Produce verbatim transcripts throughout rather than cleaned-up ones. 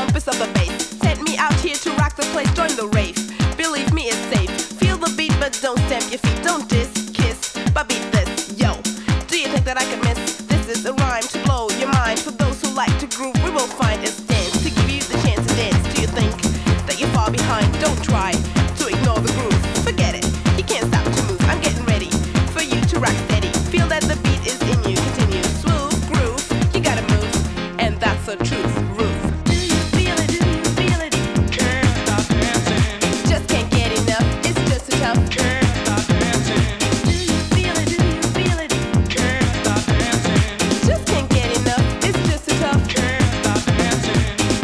compass of the bass. Sent me out here to rock the place, join the rave. Believe me, it's safe. Feel the beat, but don't stamp your feet. Don't diss, kiss, but beat this, yo. Do you think that I can miss? This is a rhyme to blow your mind. For those who like to groove, we will find a stance to give you the chance to dance. Do you think that you're far behind? Don't try to ignore the groove. Forget it, you can't stop to move. I'm getting ready for you to rock steady. Feel that the beat is in you. Continue, smooth groove. You gotta move, and that's the truth. Groove. Do you feel it? Do you feel it? Can't stop dancing. Just can't get enough. It's just so tough. Can't stop dancing. Do you feel it? Do you feel it? Can't stop dancing. Just can't get enough. It's just so tough. Can't stop dancing.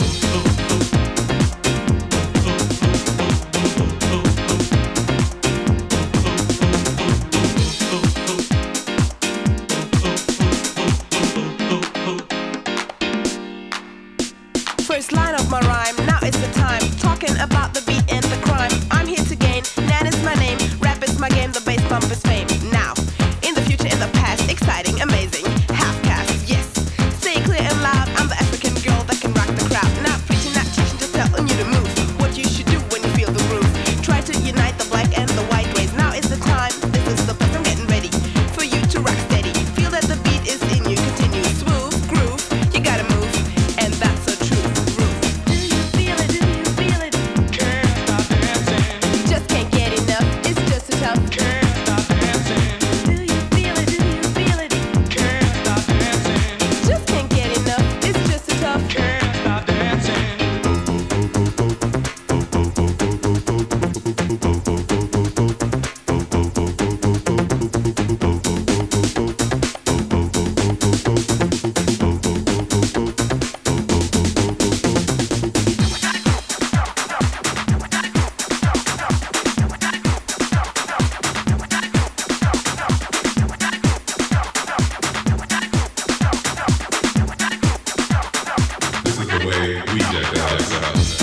First line of my rhyme, now is the time. Talking about the beat and the crime. I'm here to gain, Nan is my name. Rap is my game, the bass bump is fame. Now, in the future, in the past, exciting, amazing, half-cast, yes. Say clear and loud, I'm the African girl that can rock the crowd. Not preaching, not teaching, just telling you to move. What you should do when you feel the groove. Try to unite the black and the white race. Now is the time, this is the place, I'm getting ready for you to rock steady. Feel that the beat is in you, continue, smooth groove. You gotta move, and that's the truth. Groove. Do you feel it? Do you feel it? Can't stop dancing. Just can't get enough. It's just so tough. Can't stop dancing. Do you feel it? Do you feel it? Can't stop dancing. Just can't get enough. It's just so tough. Can't stop dancing. This is the way we deck the house out.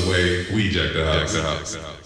the way we deck the house.